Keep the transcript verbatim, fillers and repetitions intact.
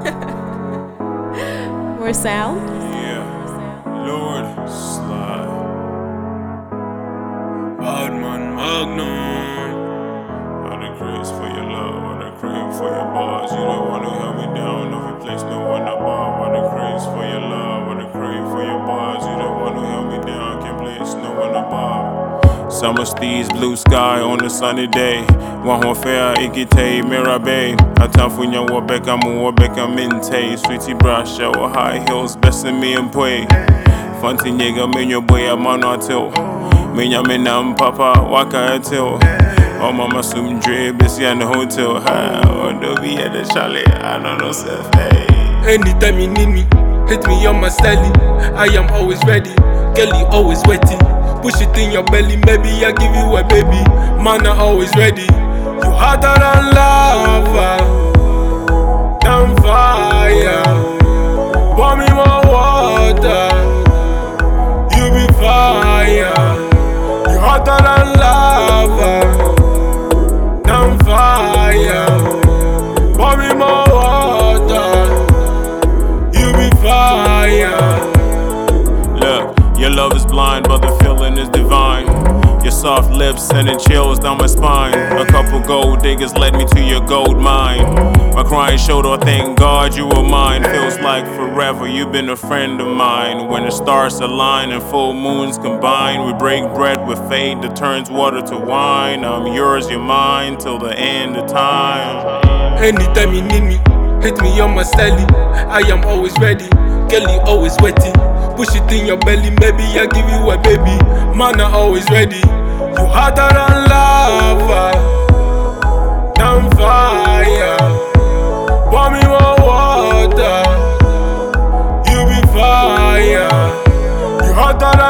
More sound? Yeah, Lord Slide. Badman Magnum. I the grace for your love, I the crave for your bars. You don't wanna help me down, no place, no one above. I the grace for your love, I the crave for your bars. You don't wanna help me down, can't place, no one above. Summer steeds, blue sky on a sunny day. Wahofea ikite mirabe. Atafunya wabeka mu wabeka minte. Sweetie brush, our high heels, besting me and pray. Fanti nyega menyo boy a man until. Menya menam papa waka until. Oh mama sum dre busy in the hotel. Ha, or do be at the chalet. I don't know self. Hey. Anytime you need me, hit me on my stelly. I am always ready, girl you always wetty. Push it in your belly, maybe I give you a baby. Man I always ready. You hotter than lava, than fire. Pour me more water, you be fire. You hotter than lava, than fire. Pour me more water, you be fire. Look, your love is blind, but the feeling is divine. Your soft lips sending chills down my spine. A couple gold diggers led me to your gold mine. My crying shoulder, thank God you were mine. Feels like forever, you've been a friend of mine. When the stars align and full moons combine, we break bread with fate that turns water to wine. I'm yours, you're mine, till the end of time. Anytime you need me, hit me on my stelly. I am always ready, girl you always wetty. Push it in your belly, maybe I give you a baby. Man I always ready. You hotter than lava, than fire. Pour me more water, you be fire. You hotter than